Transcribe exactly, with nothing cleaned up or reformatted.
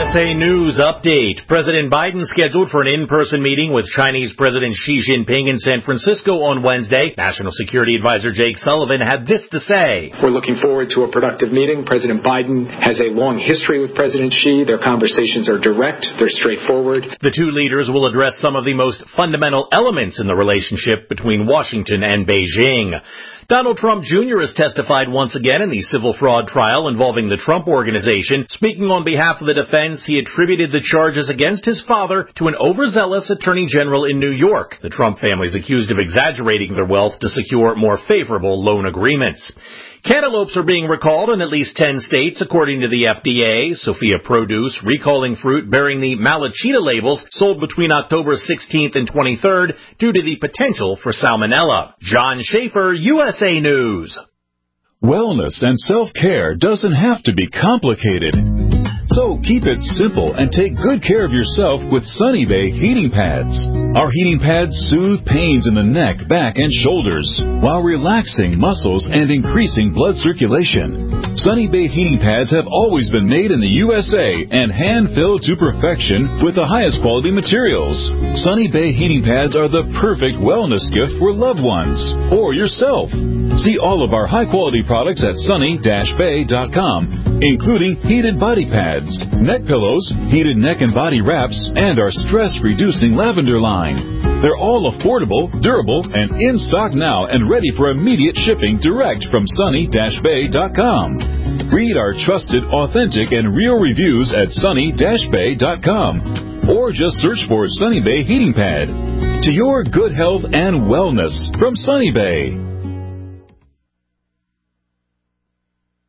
S A News update. President Biden scheduled for an in-person meeting with Chinese President Xi Jinping in San Francisco on Wednesday. National Security Advisor Jake Sullivan had this to say. We're looking forward to a productive meeting. President Biden has a long history with President Xi. Their conversations are direct. They're straightforward. The two leaders will address some of the most fundamental elements in the relationship between Washington and Beijing. Donald Trump Junior has testified once again in the civil fraud trial involving the Trump Organization. Speaking on behalf of the defense, he attributed the charges against his father to an overzealous attorney general in New York. The Trump family is accused of exaggerating their wealth to secure more favorable loan agreements. Cantaloupes are being recalled in at least ten states, according to the F D A. Sophia Produce recalling fruit bearing the Malachita labels sold between October sixteenth and twenty-third due to the potential for salmonella. John Schaefer, U S A News. Wellness and self-care doesn't have to be complicated. So keep it simple and take good care of yourself with Sunny Bay heating pads. Our heating pads soothe pains in the neck, back, and shoulders while relaxing muscles and increasing blood circulation. Sunny Bay heating pads have always been made in the U S A and hand-filled to perfection with the highest quality materials. Sunny Bay heating pads are the perfect wellness gift for loved ones or yourself. See all of our high-quality products at sunny dash bay dot com, including heated body pads, neck pillows, heated neck and body wraps, and our stress-reducing lavender line. They're all affordable, durable, and in stock now and ready for immediate shipping direct from sunny dash bay dot com. Read our trusted, authentic, and real reviews at sunny dash bay dot com or just search for Sunny Bay Heating Pad. To your good health and wellness from Sunny Bay.